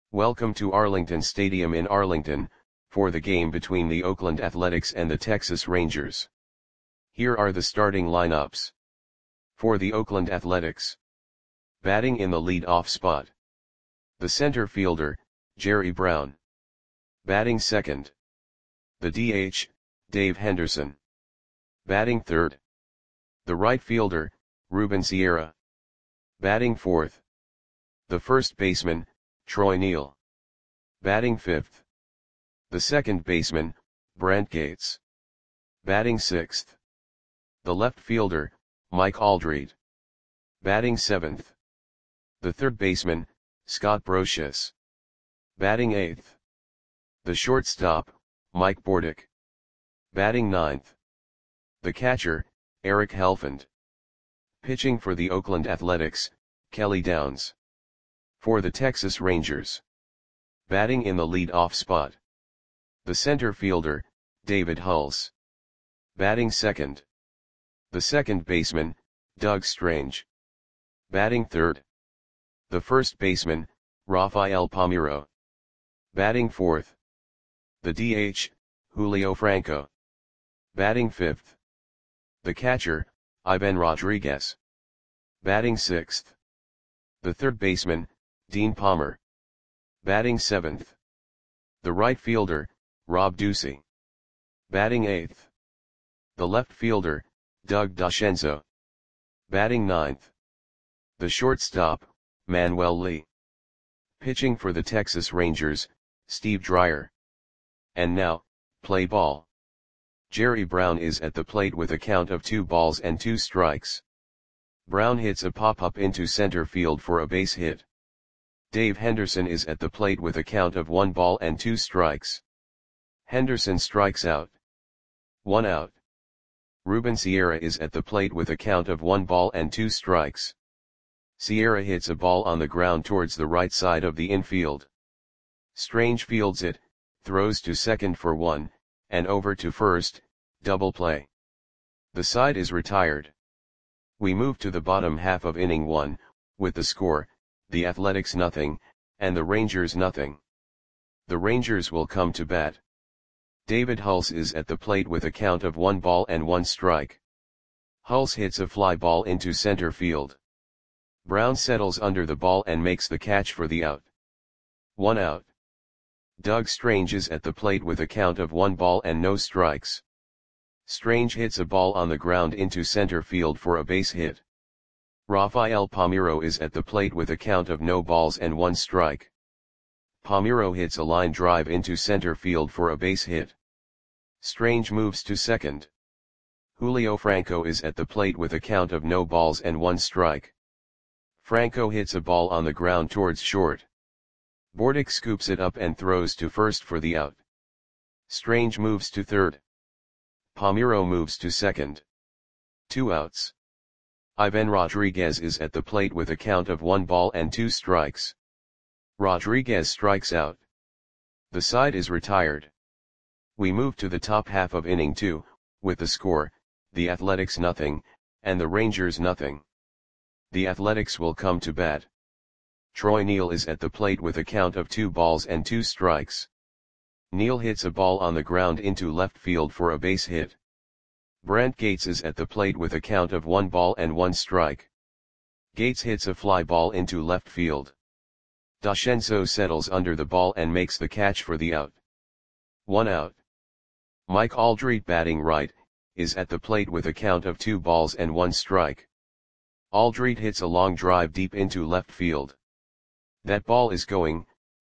Welcome to Arlington Stadium in Arlington, for the game between the Oakland Athletics and the Texas Rangers. Here are the starting lineups. For the Oakland Athletics. Batting in the lead-off spot. The center fielder, Jerry Brown. Batting second. The DH, Dave Henderson. Batting third. The right fielder, Ruben Sierra. Batting fourth. The first baseman, Troy Neal. Batting fifth. The second baseman, Brent Gates. Batting sixth. The left fielder, Mike Aldrete. Batting seventh. The third baseman, Scott Brosius. Batting eighth. The shortstop, Mike Bordick. Batting ninth. The catcher, Eric Helfand. Pitching for the Oakland Athletics, Kelly Downs. For the Texas Rangers. Batting in the lead-off spot. The center fielder, David Hulse. Batting second. The second baseman, Doug Strange. Batting third. The first baseman, Rafael Palmeiro. Batting fourth. The DH, Julio Franco. Batting fifth. The catcher, Ivan Rodriguez. Batting sixth. The third baseman, Dean Palmer. Batting seventh. The right fielder, Rob Ducey. Batting eighth. The left fielder, Doug DeCenzo. Batting ninth. The shortstop, Manuel Lee. Pitching for the Texas Rangers, Steve Dreyer. And now, play ball. Jerry Brown is at the plate with a count of 2 balls and 2 strikes. Brown hits a pop-up into center field for a base hit. Dave Henderson is at the plate with a count of 1 ball and 2 strikes. Henderson strikes out. 1 out. Ruben Sierra is at the plate with a count of 1 ball and 2 strikes. Sierra hits a ball on the ground towards the right side of the infield. Strange fields it, throws to second for 1, and over to first, double play. The side is retired. We move to the bottom half of inning 1, with the score, the Athletics nothing, and the Rangers nothing. The Rangers will come to bat. David Hulse is at the plate with a count of 1 ball and 1 strike. Hulse hits a fly ball into center field. Brown settles under the ball and makes the catch for the out. 1 out. Doug Strange is at the plate with a count of 1 ball and no strikes. Strange hits a ball on the ground into center field for a base hit. Rafael Palmeiro is at the plate with a count of no balls and 1 strike. Palmeiro hits a line drive into center field for a base hit. Strange moves to second. Julio Franco is at the plate with a count of no balls and 1 strike. Franco hits a ball on the ground towards short. Bordick scoops it up and throws to first for the out. Strange moves to third. Palmeiro moves to second. 2 outs. Ivan Rodriguez is at the plate with a count of 1 ball and 2 strikes. Rodriguez strikes out. The side is retired. We move to the top half of inning 2, with the score, the Athletics nothing, and the Rangers nothing. The Athletics will come to bat. Troy Neal is at the plate with a count of 2 balls and 2 strikes. Neal hits a ball on the ground into left field for a base hit. Brent Gates is at the plate with a count of 1 ball and 1 strike. Gates hits a fly ball into left field. DeCenzo settles under the ball and makes the catch for the out. 1 out. Mike Aldrete, batting right, is at the plate with a count of 2 balls and 1 strike. Aldrete hits a long drive deep into left field. That ball is gone.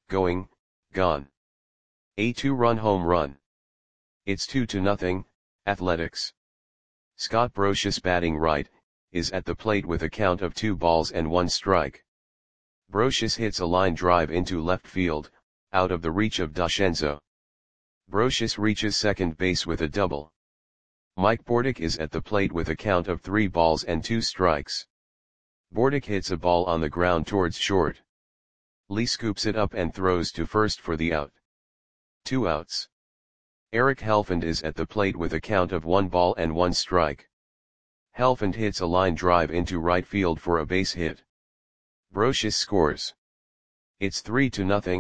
A 2-run home run. It's 2-0, Athletics. Scott Brosius, batting right, is at the plate with a count of 2 balls and 1 strike. Brosius hits a line drive into left field, out of the reach of DeCenzo. Brosius reaches second base with a double. Mike Bordick is at the plate with a count of 3 balls and 2 strikes. Bordick hits a ball on the ground towards short. Lee scoops it up and throws to first for the out. 2 outs. Eric Helfand is at the plate with a count of 1 ball and 1 strike. Helfand hits a line drive into right field for a base hit. Brosius scores. It's 3-0,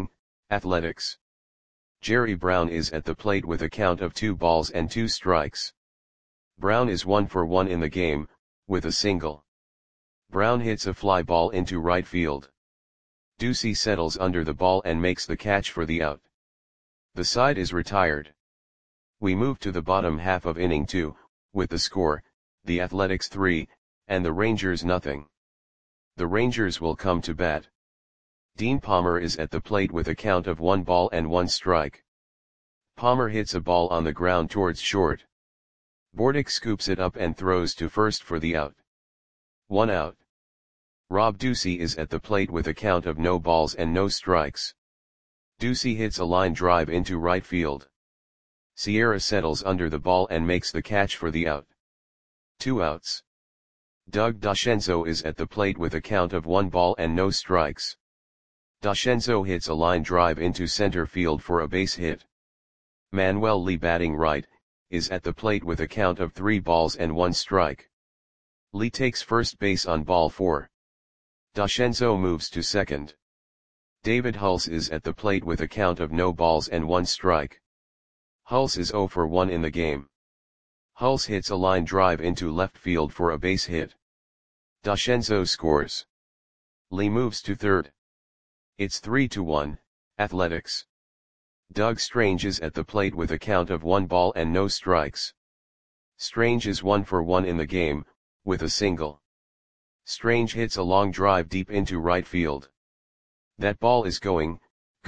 Athletics. Jerry Brown is at the plate with a count of 2 balls and 2 strikes. Brown is 1 for 1 in the game, with a single. Brown hits a fly ball into right field. Ducey settles under the ball and makes the catch for the out. The side is retired. We move to the bottom half of inning 2, with the score, the Athletics 3, and the Rangers nothing. The Rangers will come to bat. Dean Palmer is at the plate with a count of 1 ball and 1 strike. Palmer hits a ball on the ground towards short. Bordick scoops it up and throws to first for the out. 1 out. Rob Ducey is at the plate with a count of no balls and no strikes. Ducey hits a line drive into right field. Sierra settles under the ball and makes the catch for the out. 2 outs. Doug DeCenzo is at the plate with a count of 1 ball and no strikes. DeCenzo hits a line drive into center field for a base hit. Manuel Lee, batting right, is at the plate with a count of 3 balls and 1 strike. Lee takes first base on ball 4. DeCenzo moves to second. David Hulse is at the plate with a count of no balls and 1 strike. Hulse is 0 for 1 in the game. Hulse hits a line drive into left field for a base hit. DeCenzo scores. Lee moves to third. It's 3-1, Athletics. Doug Strange is at the plate with a count of 1 ball and no strikes. Strange is 1 for 1 in the game, with a single. Strange hits a long drive deep into right field. That ball is gone.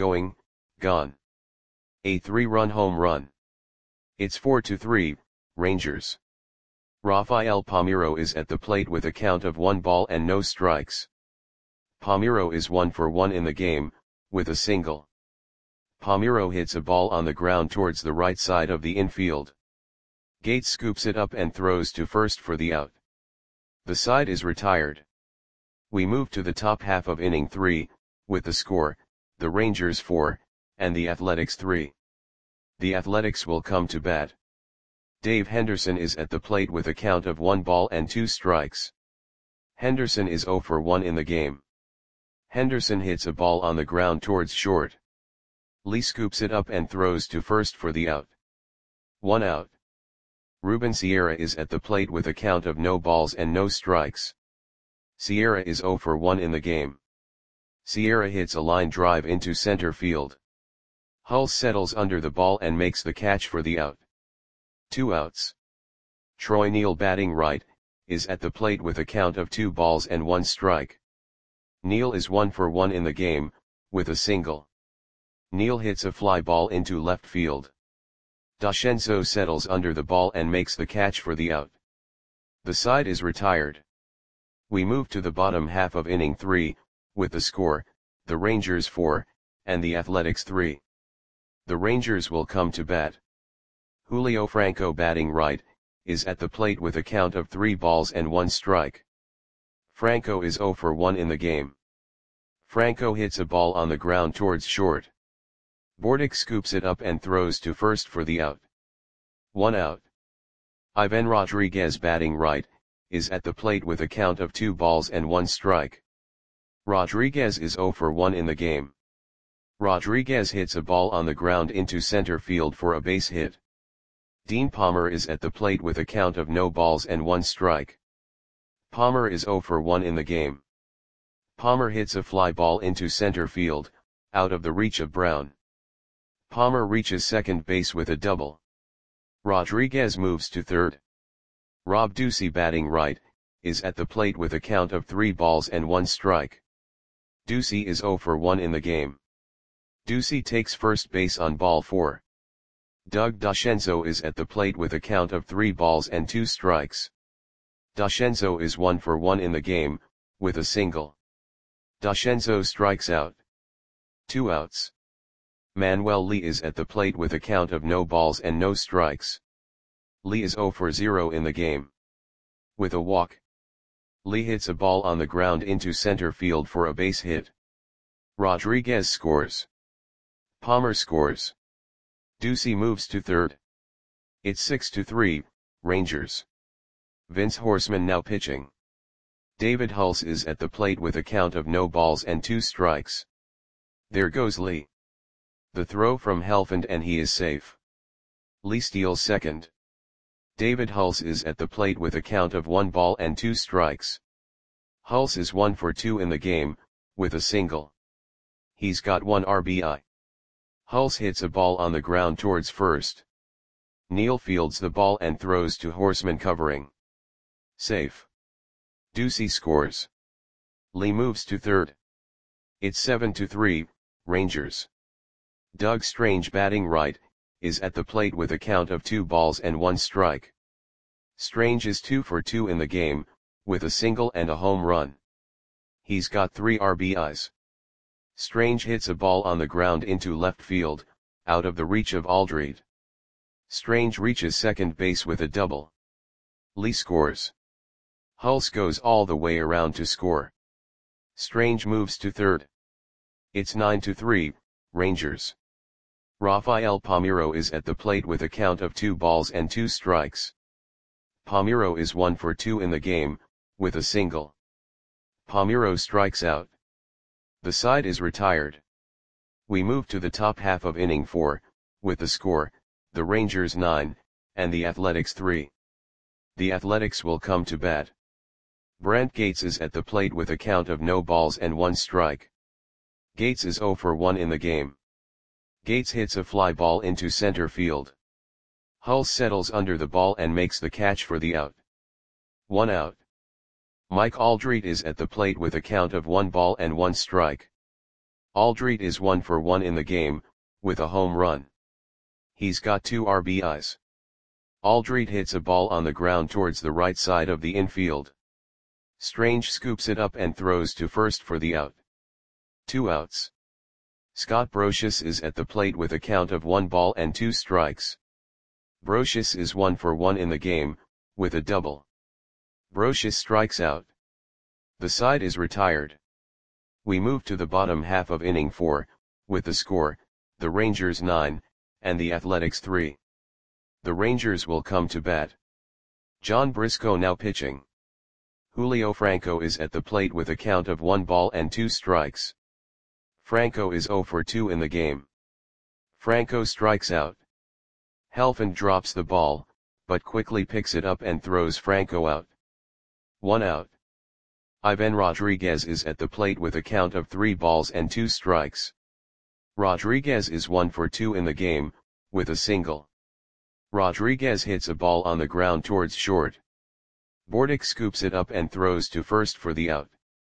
A 3-run home run. It's 4-3, Rangers. Rafael Palmeiro is at the plate with a count of 1 ball and no strikes. Palmeiro is 1 for 1 in the game, with a single. Palmeiro hits a ball on the ground towards the right side of the infield. Gates scoops it up and throws to first for the out. The side is retired. We move to the top half of inning 3, with the score, the Rangers 4, and the Athletics 3. The Athletics will come to bat. Dave Henderson is at the plate with a count of 1 ball and 2 strikes. Henderson is 0 for 1 in the game. Henderson hits a ball on the ground towards short. Lee scoops it up and throws to first for the out. 1 out. Ruben Sierra is at the plate with a count of no balls and no strikes. Sierra is 0 for 1 in the game. Sierra hits a line drive into center field. Hulse settles under the ball and makes the catch for the out. 2 outs. Troy Neal, batting right, is at the plate with a count of 2 balls and 1 strike. Neal is 1 for 1 in the game, with a single. Neal hits a fly ball into left field. DeCenzo settles under the ball and makes the catch for the out. The side is retired. We move to the bottom half of inning 3, with the score, the Rangers 4, and the Athletics 3. The Rangers will come to bat. Julio Franco, batting right, is at the plate with a count of 3 balls and 1 strike. Franco is 0 for 1 in the game. Franco hits a ball on the ground towards short. Bordick scoops it up and throws to first for the out. 1 out. Ivan Rodriguez, batting right, is at the plate with a count of 2 balls and 1 strike. Rodriguez is 0 for 1 in the game. Rodriguez hits a ball on the ground into center field for a base hit. Dean Palmer is at the plate with a count of no balls and 1 strike. Palmer is 0 for 1 in the game. Palmer hits a fly ball into center field, out of the reach of Brown. Palmer reaches second base with a double. Rodriguez moves to third. Rob Ducey, batting right, is at the plate with a count of 3 balls and 1 strike. Ducey is 0 for 1 in the game. Ducey takes first base on ball 4. Doug DeCenzo is at the plate with a count of 3 balls and 2 strikes. DeCenzo is 1 for 1 in the game, with a single. DeCenzo strikes out. 2 outs. Manuel Lee is at the plate with a count of no balls and no strikes. Lee is 0 for 0 in the game. With a walk. Lee hits a ball on the ground into center field for a base hit. Rodriguez scores. Palmer scores. Ducey moves to third. It's 6-3, Rangers. Vince Horseman now pitching. David Hulse is at the plate with a count of no balls and 2 strikes. There goes Lee. The throw from Helfand and he is safe. Lee steals second. David Hulse is at the plate with a count of 1 ball and 2 strikes. Hulse is 1 for 2 in the game, with a single. He's got 1 RBI. Hulse hits a ball on the ground towards first. Neal fields the ball and throws to Horseman covering. Safe. Ducey scores. Lee moves to third. It's 7-3, Rangers. Doug Strange, batting right, is at the plate with a count of 2 balls and 1 strike. Strange is 2 for 2 in the game, with a single and a home run. He's got 3 RBIs. Strange hits a ball on the ground into left field, out of the reach of Aldred. Strange reaches second base with a double. Lee scores. Hulse goes all the way around to score. Strange moves to third. It's 9-3, Rangers. Rafael Palmeiro is at the plate with a count of 2 balls and 2 strikes. Palmeiro is 1 for 2 in the game, with a single. Palmeiro strikes out. The side is retired. We move to the top half of inning 4, with the score, the Rangers 9, and the Athletics 3. The Athletics will come to bat. Brant Gates is at the plate with a count of no balls and 1 strike. Gates is 0 for 1 in the game. Gates hits a fly ball into center field. Hulse settles under the ball and makes the catch for the out. 1 out. Mike Aldred is at the plate with a count of 1 ball and 1 strike. Aldred is 1 for 1 in the game, with a home run. He's got 2 RBIs. Aldred hits a ball on the ground towards the right side of the infield. Strange scoops it up and throws to first for the out. 2 outs. Scott Brosius is at the plate with a count of 1 ball and 2 strikes. Brosius is 1 for 1 in the game, with a double. Brosius strikes out. The side is retired. We move to the bottom half of inning 4, with the score, the Rangers 9, and the Athletics 3. The Rangers will come to bat. John Briscoe now pitching. Julio Franco is at the plate with a count of 1 ball and 2 strikes. Franco is 0 for 2 in the game. Franco strikes out. Helfand drops the ball, but quickly picks it up and throws Franco out. 1 out. Ivan Rodriguez is at the plate with a count of 3 balls and 2 strikes. Rodriguez is 1 for 2 in the game, with a single. Rodriguez hits a ball on the ground towards short. Bordick scoops it up and throws to first for the out.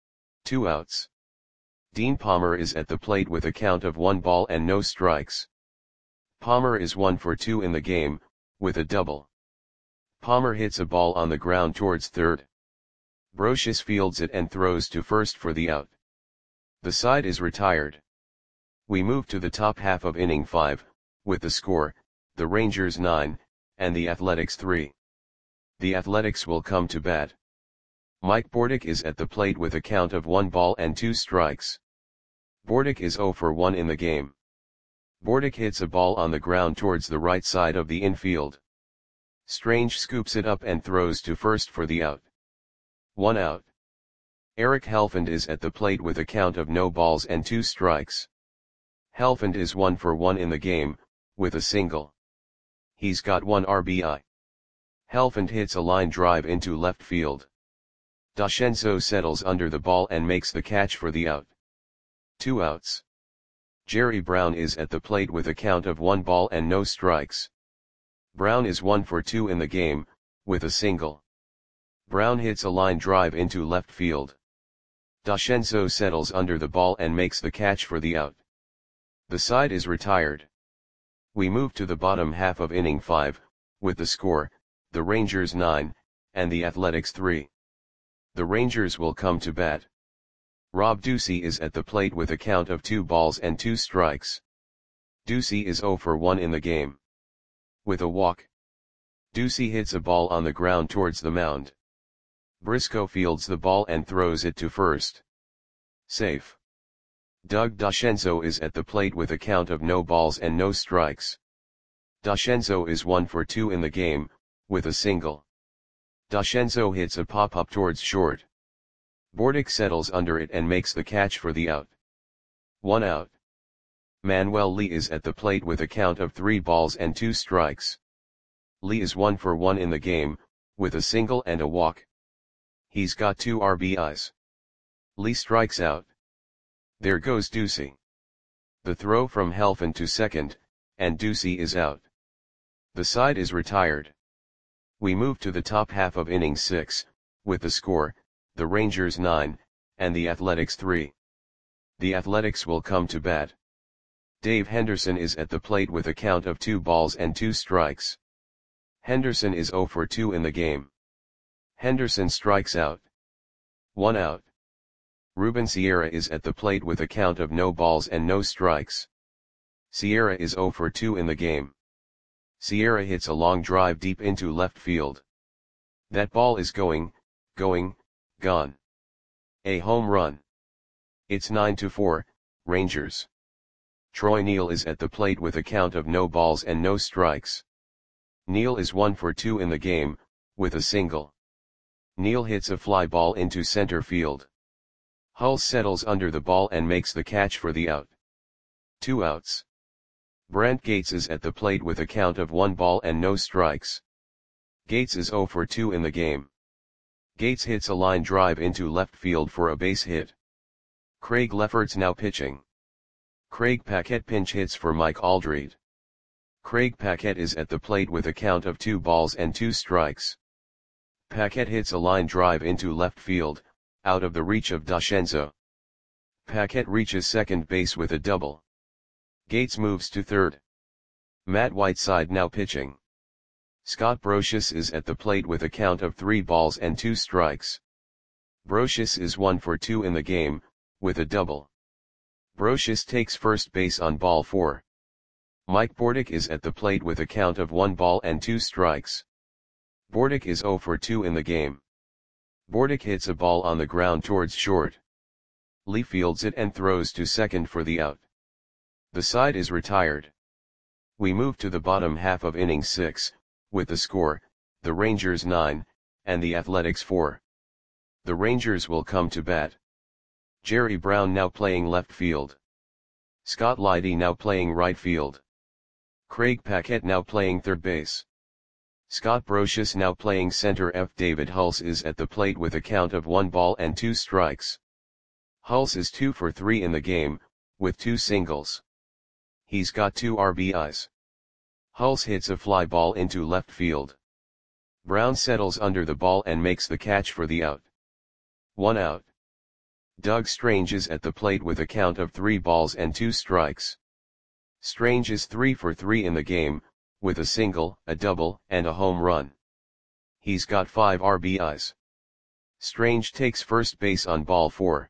2 outs. Dean Palmer is at the plate with a count of 1 ball and no strikes. Palmer is 1 for 2 in the game, with a double. Palmer hits a ball on the ground towards third. Brosius fields it and throws to first for the out. The side is retired. We move to the top half of inning 5, with the score, the Rangers 9, and the Athletics 3. The Athletics will come to bat. Mike Bordick is at the plate with a count of 1 ball and 2 strikes. Bordick is 0 for 1 in the game. Bordick hits a ball on the ground towards the right side of the infield. Strange scoops it up and throws to first for the out. 1 out. Eric Helfand is at the plate with a count of no balls and 2 strikes. Helfand is 1 for 1 in the game, with a single. He's got 1 RBI. Helfand hits a line drive into left field. Dashenzo settles under the ball and makes the catch for the out. 2 outs. Jerry Brown is at the plate with a count of 1 ball and no strikes. Brown is 1 for 2 in the game, with a single. Brown hits a line drive into left field. Dashenzo settles under the ball and makes the catch for the out. The side is retired. We move to the bottom half of inning 5, with the score, the Rangers 9, and the Athletics 3. The Rangers will come to bat. Rob Ducey is at the plate with a count of 2 balls and 2 strikes. Ducey is 0 for 1 in the game. With a walk. Ducey hits a ball on the ground towards the mound. Briscoe fields the ball and throws it to first. Safe. Doug Dashenzo is at the plate with a count of no balls and no strikes. Dashenzo is 1 for 2 in the game, with a single. Dashenzo hits a pop-up towards short. Bordick settles under it and makes the catch for the out. 1 out. Manuel Lee is at the plate with a count of 3 balls and 2 strikes. Lee is 1 for 1 in the game, with a single and a walk. He's got 2 RBIs. Lee strikes out. There goes Ducey. The throw from Helfand to second, and Ducey is out. The side is retired. We move to the top half of inning 6, with the score, the Rangers 9, and the Athletics 3. The Athletics will come to bat. Dave Henderson is at the plate with a count of 2 balls and 2 strikes. Henderson is 0 for 2 in the game. Henderson strikes out. 1 out. Ruben Sierra is at the plate with a count of no balls and no strikes. Sierra is 0 for 2 in the game. Sierra hits a long drive deep into left field. That ball is gone. A home run. It's 9-4, Rangers. Troy Neal is at the plate with a count of no balls and no strikes. Neal is 1 for 2 in the game, with a single. Neal hits a fly ball into center field. Hulse settles under the ball and makes the catch for the out. 2 outs. Brent Gates is at the plate with a count of 1 ball and no strikes. Gates is 0 for 2 in the game. Gates hits a line drive into left field for a base hit. Craig Lefferts now pitching. Craig Paquette pinch hits for Mike Aldred. Craig Paquette is at the plate with a count of 2 balls and 2 strikes. Paquette hits a line drive into left field, out of the reach of DeScenzo. Paquette reaches second base with a double. Gates moves to third. Matt Whiteside now pitching. Scott Brosius is at the plate with a count of 3 balls and 2 strikes. Brosius is 1 for 2 in the game, with a double. Brosius takes first base on ball 4. Mike Bordick is at the plate with a count of 1 ball and 2 strikes. Bordick is 0 for 2 in the game. Bordick hits a ball on the ground towards short. Lee fields it and throws to second for the out. The side is retired. We move to the bottom half of inning 6, with the score, the Rangers 9, and the Athletics 4. The Rangers will come to bat. Jerry Brown now playing left field. Scott Leidy now playing right field. Craig Paquette now playing third base. Scott Brosius now playing center. David Hulse is at the plate with a count of 1 ball and 2 strikes. Hulse is 2 for 3 in the game, with 2 singles. He's got 2 RBIs. Hulse hits a fly ball into left field. Brown settles under the ball and makes the catch for the out. 1 out. Doug Strange is at the plate with a count of 3 balls and 2 strikes. Strange is 3 for 3 in the game, with a single, a double, and a home run. He's got 5 RBIs. Strange takes first base on ball 4.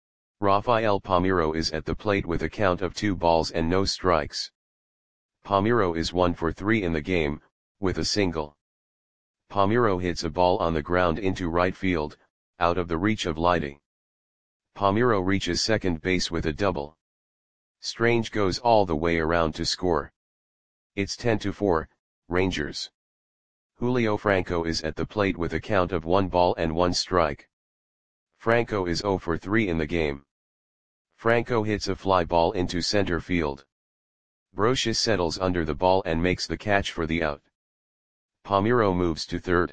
Rafael Palmeiro is at the plate with a count of 2 balls and no strikes. Palmeiro is 1 for 3 in the game, with a single. Palmeiro hits a ball on the ground into right field, out of the reach of Leidy. Palmeiro reaches second base with a double. Strange goes all the way around to score. It's 10-4, Rangers. Julio Franco is at the plate with a count of 1 ball and 1 strike. Franco is 0 for 3 in the game. Franco hits a fly ball into center field. Brosius settles under the ball and makes the catch for the out. Palmeiro moves to third.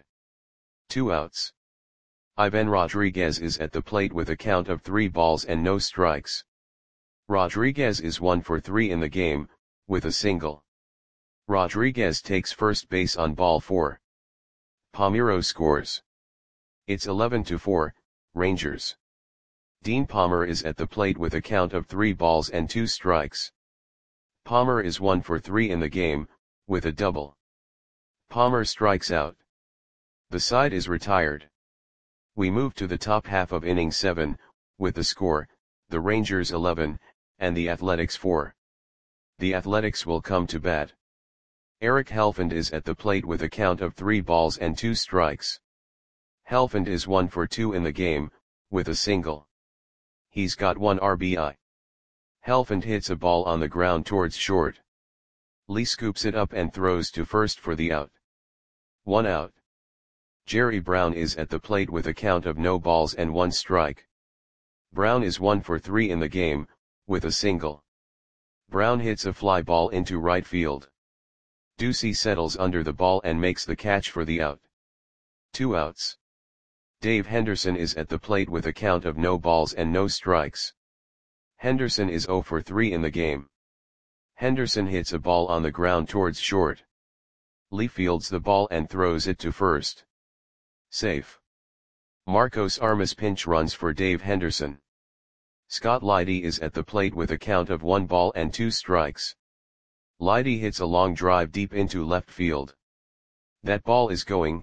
2 outs. Ivan Rodriguez is at the plate with a count of 3 balls and no strikes. Rodriguez is 1 for 3 in the game, with a single. Rodriguez takes first base on ball 4. Palmeiro scores. It's 11-4, Rangers. Dean Palmer is at the plate with a count of 3 balls and 2 strikes. Palmer is 1 for 3 in the game, with a double. Palmer strikes out. The side is retired. We move to the top half of inning 7, with the score, the Rangers 11, and the Athletics 4. The Athletics will come to bat. Eric Helfand is at the plate with a count of 3 balls and 2 strikes. Helfand is 1 for 2 in the game, with a single. He's got 1 RBI. Helfand hits a ball on the ground towards short. Lee scoops it up and throws to first for the out. 1 out. Jerry Brown is at the plate with a count of no balls and 1 strike. Brown is 1 for 3 in the game, with a single. Brown hits a fly ball into right field. Ducey settles under the ball and makes the catch for the out. 2 outs. Dave Henderson is at the plate with a count of no balls and no strikes. Henderson is 0 for 3 in the game. Henderson hits a ball on the ground towards short. Lee fields the ball and throws it to first. Safe. Marcos Armas pinch runs for Dave Henderson. Scott Leidy is at the plate with a count of 1 ball and 2 strikes. Leidy hits a long drive deep into left field. That ball is gone.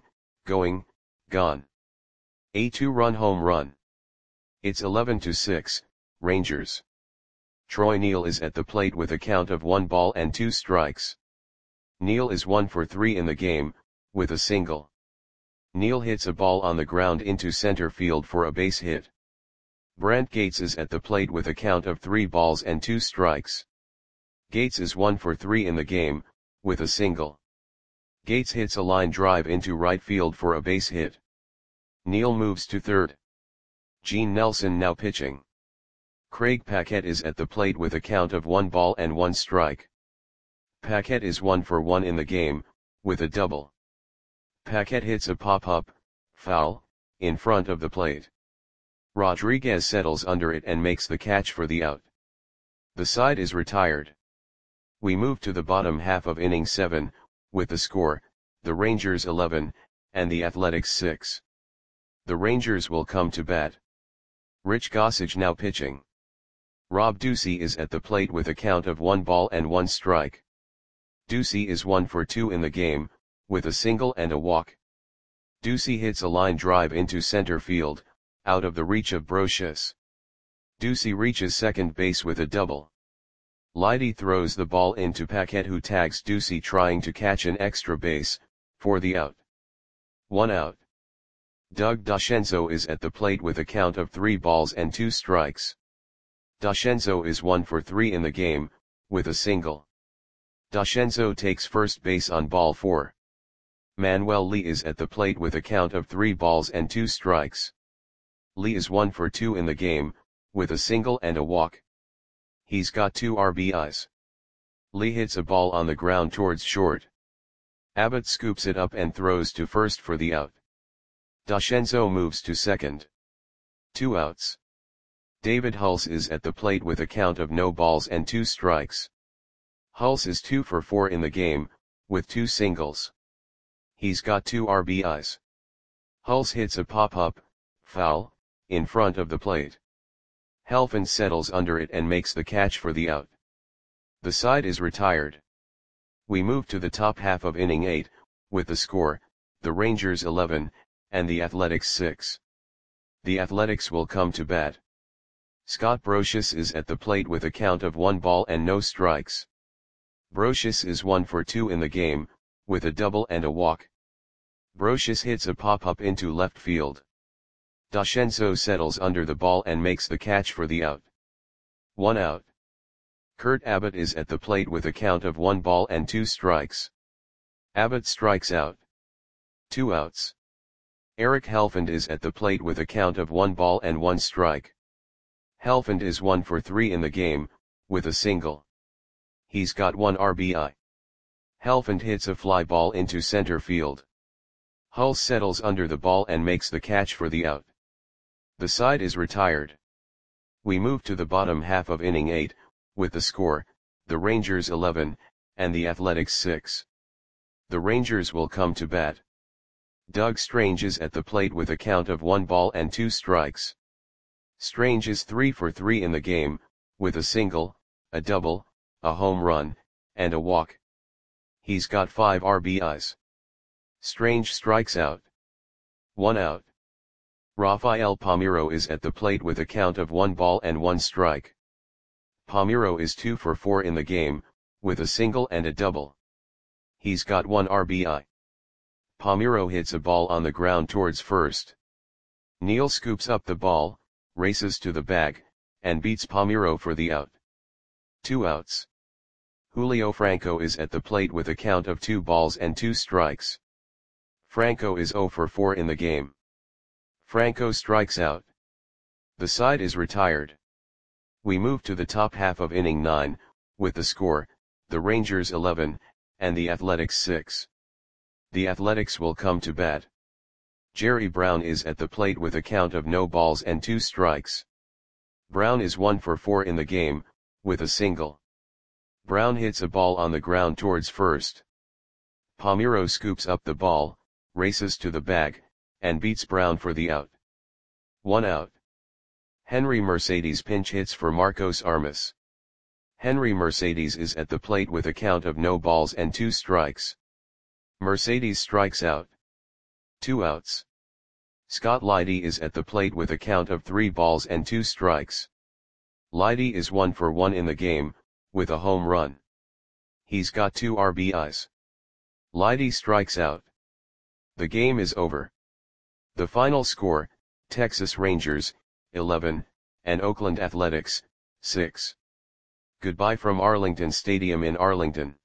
A 2-run home run. It's 11-6, Rangers. Troy Neal is at the plate with a count of 1 ball and 2 strikes. Neal is 1 for 3 in the game, with a single. Neal hits a ball on the ground into center field for a base hit. Brant Gates is at the plate with a count of 3 balls and 2 strikes. Gates is 1 for 3 in the game, with a single. Gates hits a line drive into right field for a base hit. Neal moves to third. Gene Nelson now pitching. Craig Paquette is at the plate with a count of 1 ball and 1 strike. Paquette is 1 for 1 in the game, with a double. Paquette hits a pop-up, foul, in front of the plate. Rodriguez settles under it and makes the catch for the out. The side is retired. We move to the bottom half of inning 7, with the score, the Rangers 11, and the Athletics 6. The Rangers will come to bat. Rich Gossage now pitching. Rob Ducey is at the plate with a count of 1 ball and 1 strike. Ducey is 1 for 2 in the game, with a single and a walk. Ducey hits a line drive into center field, out of the reach of Brocious. Ducey reaches second base with a double. Leidy throws the ball into Paquette, who tags Ducey trying to catch an extra base, for the out. 1 out. Doug DeCenzo is at the plate with a count of 3 balls and 2 strikes. DeCenzo is 1 for 3 in the game, with a single. DeCenzo takes first base on ball 4. Manuel Lee is at the plate with a count of 3 balls and 2 strikes. Lee is 1 for 2 in the game, with a single and a walk. He's got 2 RBIs. Lee hits a ball on the ground towards short. Abbott scoops it up and throws to first for the out. DeCenzo moves to second. 2 outs. David Hulse is at the plate with a count of no balls and 2 strikes. Hulse is 2 for 4 in the game, with 2 singles. He's got 2 RBIs. Hulse hits a pop-up, foul, in front of the plate. Helfand settles under it and makes the catch for the out. The side is retired. We move to the top half of inning 8, with the score, the Rangers 11, and the Athletics 6. The Athletics will come to bat. Scott Brocious is at the plate with a count of 1 ball and no strikes. Brocious is 1 for 2 in the game, with a double and a walk. Brocious hits a pop-up into left field. DeCenzo settles under the ball and makes the catch for the out. 1 out. Kurt Abbott is at the plate with a count of 1 ball and 2 strikes. Abbott strikes out. 2 outs. Eric Helfand is at the plate with a count of 1 ball and 1 strike. Helfand is 1 for 3 in the game, with a single. He's got 1 RBI. Helfand hits a fly ball into center field. Hulse settles under the ball and makes the catch for the out. The side is retired. We move to the bottom half of inning 8, with the score, the Rangers 11, and the Athletics 6. The Rangers will come to bat. Doug Strange is at the plate with a count of 1 ball and 2 strikes. Strange is 3 for 3 in the game, with a single, a double, a home run, and a walk. He's got 5 RBIs. Strange strikes out. 1 out. Rafael Palmeiro is at the plate with a count of 1 ball and 1 strike. Palmeiro is 2 for 4 in the game, with a single and a double. He's got 1 RBI. Palmeiro hits a ball on the ground towards first. Neal scoops up the ball, races to the bag, and beats Palmeiro for the out. 2 outs. Julio Franco is at the plate with a count of 2 balls and 2 strikes. Franco is 0 for 4 in the game. Franco strikes out. The side is retired. We move to the top half of inning 9, with the score, the Rangers 11, and the Athletics 6. The Athletics will come to bat. Jerry Brown is at the plate with a count of no balls and 2 strikes. Brown is 1 for 4 in the game, with a single. Brown hits a ball on the ground towards first. Palmeiro scoops up the ball, races to the bag, and beats Brown for the out. 1 out. Henry Mercedes pinch hits for Marcos Armas. Henry Mercedes is at the plate with a count of no balls and 2 strikes. Mercedes strikes out. 2 outs. Scott Leidy is at the plate with a count of 3 balls and 2 strikes. Leidy is 1 for 1 in the game, with a home run. He's got 2 RBIs. Leidy strikes out. The game is over. The final score, Texas Rangers, 11, and Oakland Athletics, 6. Goodbye from Arlington Stadium in Arlington.